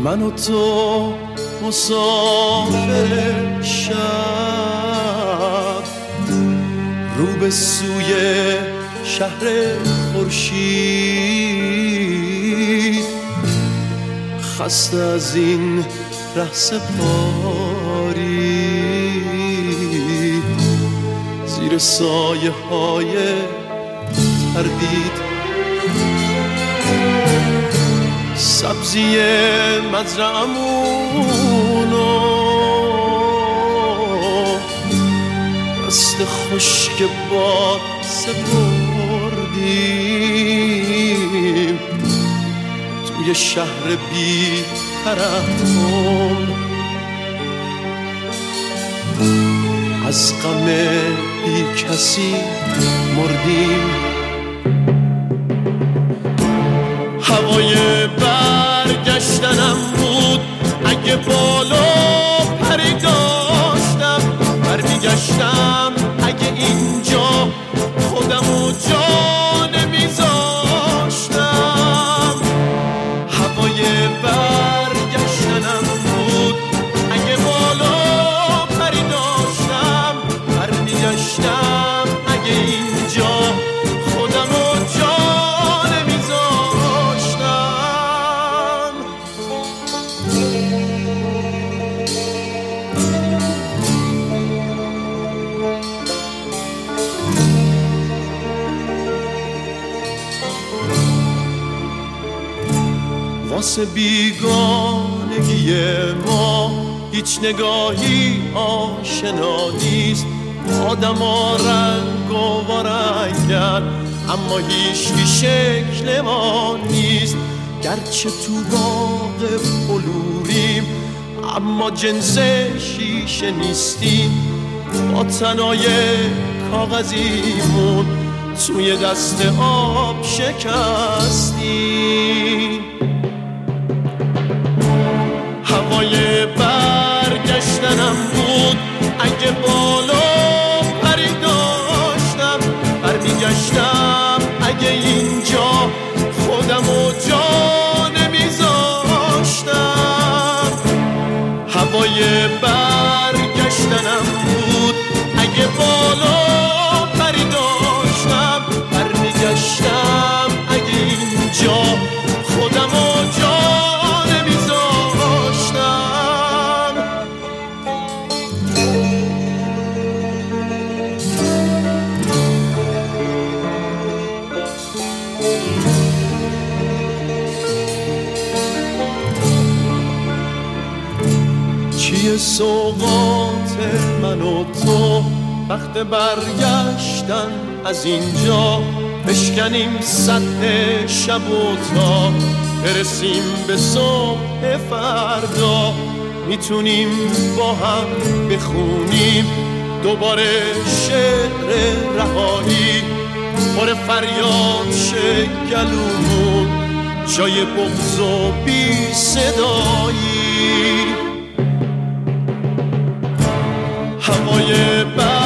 من و تو مسافر شب، رو به سوی شهر خورشید، خسته از این ره سپاری، زیر سایه های تردید، سبزی مزرعمونو دست خشک باد سپردیم، توی شهر بی ترحم از غم بی کسی مردیم. هوای برگشتنم بود اگه بالا پری داشتم، برمیگشتم اگه اینجا خودمو جا نمیذاشتم. هوای برگشتنم بود اگه بالا پری داشتم، برمیگشتم اگه اینجا خودمو جا واسه بیگانگی ما هیچ نگاهی آشنا نیست. آدما رنگ و رنگن اما هیچی شکل ما نیست. گرچه تو باغ بلوریم اما جنس شیشه نیستیم. با تنای کاغذیمون توی دست آب شکستیم. هوای برگشتنم بود اگه بالا پری داشتم، برمیگشتم اگه اینجا خودمو جا نمیذاشتم. هوای برگشتنم بود اگه بالا پری داشتم، برمیگشتم اگه اینجا خودمو جا چیه سوقات من و تو وقت برگشتن از اینجا؟ بشکنیم سطح شب و تا برسیم به صبح فردا. میتونیم با هم بخونیم دوباره شعر رهایی، پر فریاد شه گلومون جای بغض و بی صدایی. هوای